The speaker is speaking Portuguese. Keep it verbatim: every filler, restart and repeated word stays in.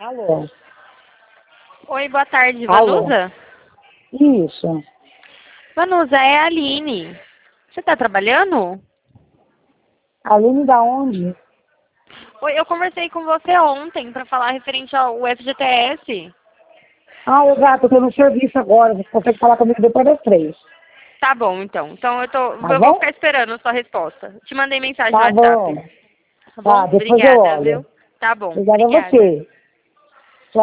Alô? Oi, boa tarde, Alô? Vanusa? Isso. Vanusa, é a Aline. Você tá trabalhando? Aline da onde? Oi, eu conversei com você ontem para falar referente ao F G T S. Ah, eu gato, eu tô no serviço agora. Você consegue falar comigo depois das três. Tá bom, então. Então eu, tô, Tá eu vou bom? ficar esperando a sua resposta. Te mandei mensagem no Tá WhatsApp. bom. Tá bom? Tá, depois eu Obrigada, olho. viu? Tá bom, Obrigada a obrigada. você.